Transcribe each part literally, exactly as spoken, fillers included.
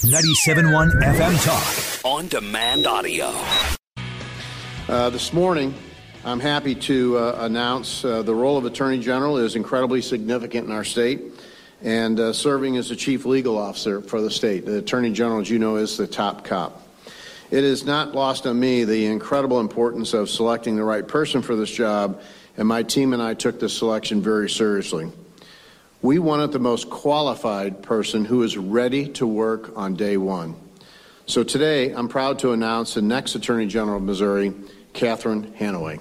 ninety-seven point one F M Talk. On demand audio. Uh, this morning, I'm happy to uh, announce uh, the role of Attorney General is incredibly significant in our state, and uh, serving as the Chief Legal Officer for the state. The Attorney General, as you know, is the top cop. It is not lost on me the incredible importance of selecting the right person for this job, and my team and I took this selection very seriously. We wanted the most qualified person who is ready to work on day one. So today, I'm proud to announce the next Attorney General of Missouri, Catherine Hanaway.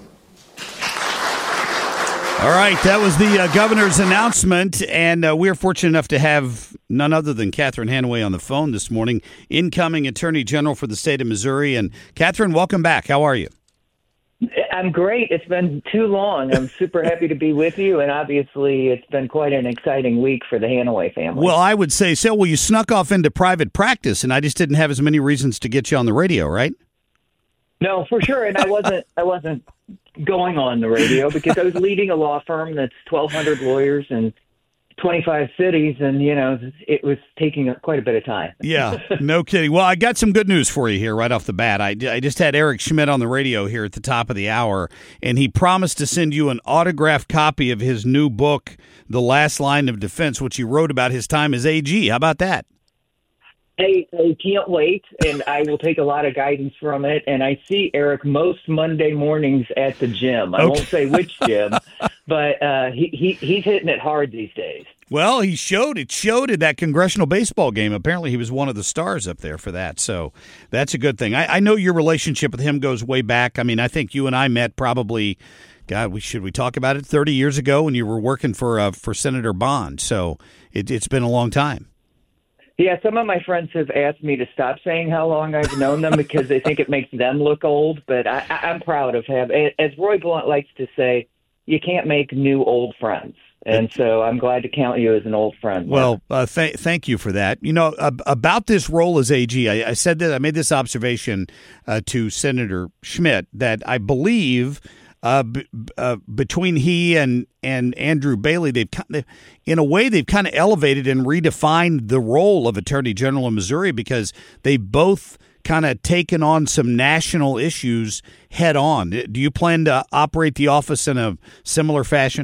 All right, that was the uh, governor's announcement, and uh, we're fortunate enough to have none other than Catherine Hanaway on the phone this morning, incoming Attorney General for the state of Missouri. And Catherine, welcome back. How are you? I'm great. It's been too long. I'm super happy to be with you, and obviously it's been quite an exciting week for the Hanaway family. Well, I would say so. Well, you snuck off into private practice, and I just didn't have as many reasons to get you on the radio, right? No, for sure. And I wasn't I wasn't going on the radio because I was leading a law firm that's twelve hundred lawyers in twenty-five cities, and, you know, it was taking quite a bit of time. Yeah, no kidding. Well, I got some good news for you here right off the bat. I, I just had Eric Schmidt on the radio here at the top of the hour, and he promised to send you an autographed copy of his new book, The Last Line of Defense, which he wrote about his time as A G. How about that? I, I can't wait, and I will take a lot of guidance from it. And I see Eric most Monday mornings at the gym. I okay. won't say which gym, but uh, he, he he's hitting it hard these days. Well, he showed it showed at that congressional baseball game. Apparently, he was one of the stars up there for that, so that's a good thing. I, I know your relationship with him goes way back. I mean, I think you and I met probably, God, we should we talk about it, thirty years ago when you were working for uh, for Senator Bond. So it, it's been a long time. Yeah, some of my friends have asked me to stop saying how long I've known them because they think it makes them look old, but I, I'm proud of having, as Roy Blunt likes to say, you can't make new old friends. And so I'm glad to count you as an old friend. Well, uh, th- thank you for that. You know, uh, about this role as A G, I, I said that I made this observation uh, to Senator Schmidt that I believe uh, b- uh, between he and, and Andrew Bailey, they've kind of, in a way, they've kind of elevated and redefined the role of Attorney General in Missouri because they've both kind of taken on some national issues head on. Do you plan to operate the office in a similar fashion?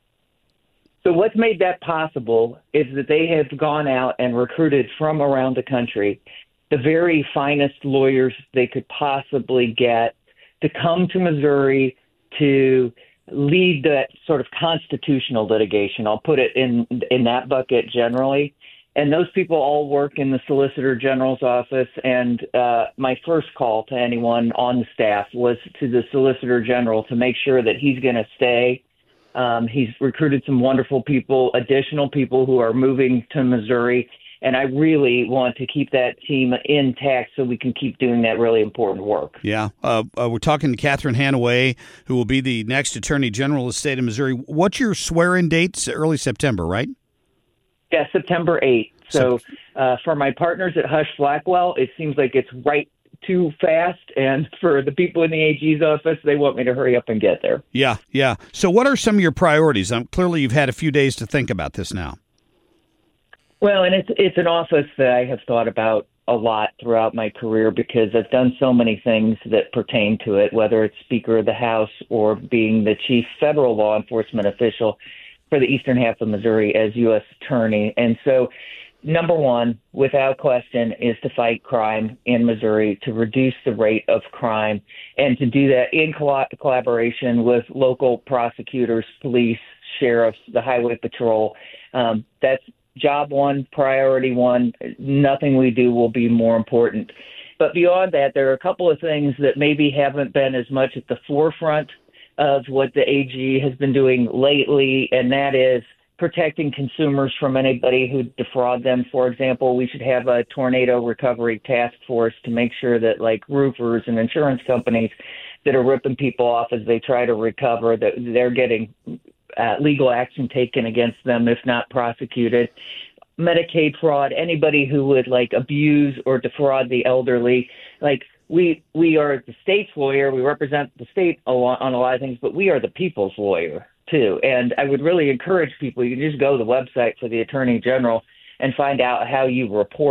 So what's made that possible is that they have gone out and recruited from around the country the very finest lawyers they could possibly get to come to Missouri to lead that sort of constitutional litigation. I'll put it in in that bucket generally. And those people all work in the Solicitor General's office. And uh, my first call to anyone on the staff was to the Solicitor General to make sure that he's going to stay. Um, he's recruited some wonderful people, additional people who are moving to Missouri. And I really want to keep that team intact so we can keep doing that really important work. Yeah. Uh, uh, we're talking to Catherine Hanaway, who will be the next Attorney General of the state of Missouri. What's your swear-in date? It's early September, right? Yeah, September eighth. So uh, for my partners at Hush Blackwell, it seems like it's right too fast. And for the people in the A G's office, they want me to hurry up and get there. Yeah, yeah. So what are some of your priorities? Um, clearly, you've had a few days to think about this now. Well, and it's it's an office that I have thought about a lot throughout my career because I've done so many things that pertain to it, whether it's Speaker of the House or being the chief federal law enforcement official for the eastern half of Missouri as U S Attorney. And so number one, without question, is to fight crime in Missouri, to reduce the rate of crime, and to do that in coll- collaboration with local prosecutors, police, sheriffs, the highway patrol. Um, that's job one, priority one. Nothing we do will be more important. But beyond that, there are a couple of things that maybe haven't been as much at the forefront of what the A G has been doing lately, and that is protecting consumers from anybody who defraud them. For example, we should have a tornado recovery task force to make sure that, like, roofers and insurance companies that are ripping people off as they try to recover, that they're getting uh, legal action taken against them, if not prosecuted. Medicaid fraud, anybody who would, like, abuse or defraud the elderly. Like, we we are the state's lawyer. We represent the state a lot, on a lot of things, but we are the people's lawyer, too. And I would really encourage people, you can just go to the website for the Attorney General and find out how you report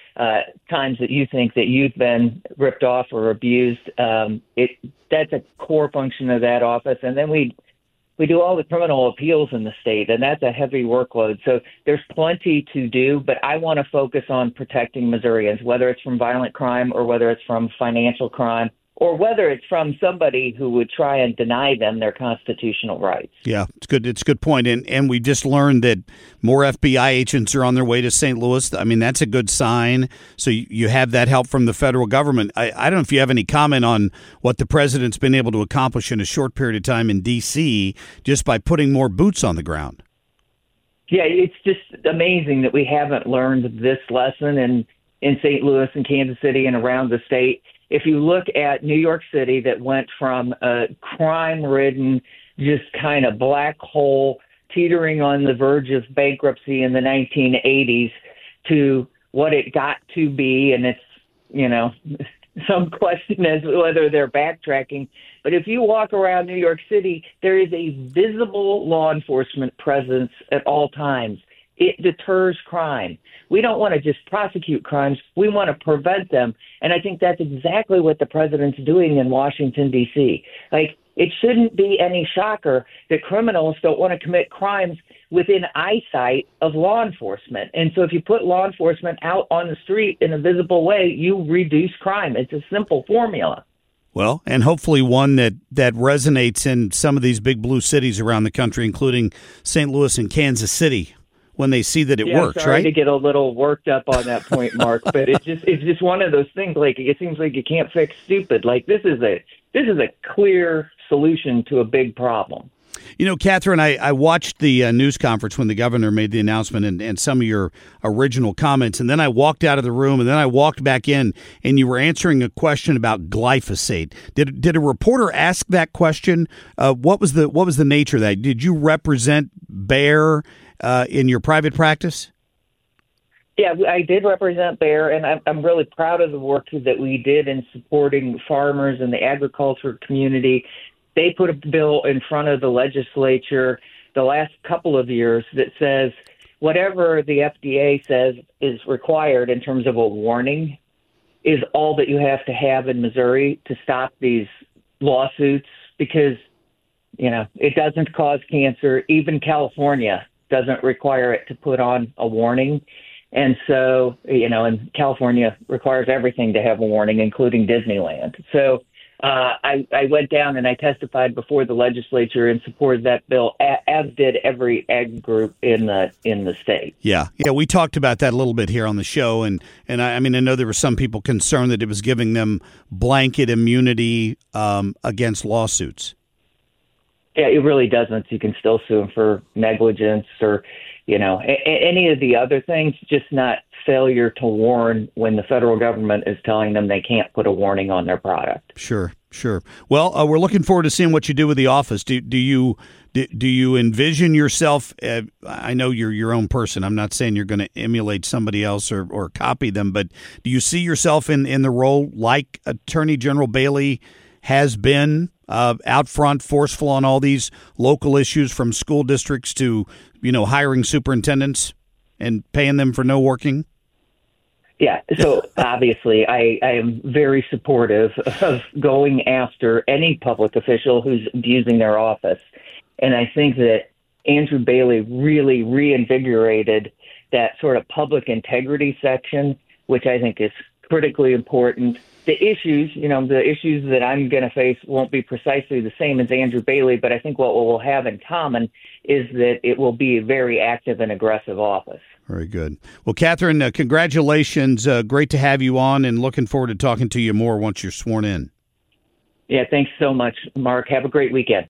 uh, times that you think that you've been ripped off or abused. Um, it that's a core function of that office. And then we we do all the criminal appeals in the state, and that's a heavy workload. So there's plenty to do, but I want to focus on protecting Missourians, whether it's from violent crime or whether it's from financial crime, or whether it's from somebody who would try and deny them their constitutional rights. Yeah, it's good. It's a good point. And and we just learned that more F B I agents are on their way to Saint Louis. I mean, that's a good sign. So you, you have that help from the federal government. I, I don't know if you have any comment on what the president's been able to accomplish in a short period of time in D C just by putting more boots on the ground. Yeah, it's just amazing that we haven't learned this lesson in, in Saint Louis and Kansas City and around the state. If you look at New York City, that went from a crime-ridden, just kind of black hole, teetering on the verge of bankruptcy in the nineteen eighties, to what it got to be, and it's, you know, some question as to whether they're backtracking. But if you walk around New York City, there is a visible law enforcement presence at all times. It deters crime. We don't want to just prosecute crimes. We want to prevent them. And I think that's exactly what the president's doing in Washington, D C. Like, it shouldn't be any shocker that criminals don't want to commit crimes within eyesight of law enforcement. And so if you put law enforcement out on the street in a visible way, you reduce crime. It's a simple formula. Well, and hopefully one that, that resonates in some of these big blue cities around the country, including Saint Louis and Kansas City, when they see that it yeah, works, sorry right? to get a little worked up on that point, Mark, but it's just it's just one of those things. Like, it seems like you can't fix stupid. Like, this is a this is a clear solution to a big problem. You know, Catherine, I, I watched the uh, news conference when the governor made the announcement and, and some of your original comments, and then I walked out of the room, and then I walked back in, and you were answering a question about glyphosate. Did did a reporter ask that question? Uh, what was the what was the nature of that? Did you represent Bayer uh, in your private practice? Yeah, I did represent Bayer, and I'm, I'm really proud of the work that we did in supporting farmers and the agriculture community. They put a bill in front of the legislature the last couple of years that says whatever the F D A says is required in terms of a warning is all that you have to have in Missouri to stop these lawsuits, because, you know, it doesn't cause cancer. Even California doesn't require it to put on a warning. And so, you know, and California requires everything to have a warning, including Disneyland. So uh, I, I went down and I testified before the legislature in support of that bill, as did every ag group in the in the state. Yeah, yeah, we talked about that a little bit here on the show, and and I, I mean, I know there were some people concerned that it was giving them blanket immunity um, against lawsuits. Yeah, it really doesn't. You can still sue them for negligence or, you know, a- any of the other things, just not failure to warn when the federal government is telling them they can't put a warning on their product. Sure, sure. Well, uh, we're looking forward to seeing what you do with the office. Do do you do, do you envision yourself? Uh, I know you're your own person. I'm not saying you're going to emulate somebody else or, or copy them, but do you see yourself in, in the role like Attorney General Bailey has been, uh, out front, forceful on all these local issues, from school districts to, you know, hiring superintendents and paying them for no working? Yeah, so obviously I, I am very supportive of going after any public official who's abusing their office. And I think that Andrew Bailey really reinvigorated that sort of public integrity section, which I think is critically important. The issues, you know, the issues that I'm going to face won't be precisely the same as Andrew Bailey, but I think what we'll have in common is that it will be a very active and aggressive office. Very good. Well, Catherine, uh, congratulations. Uh, great to have you on, and looking forward to talking to you more once you're sworn in. Yeah, thanks so much, Mark. Have a great weekend.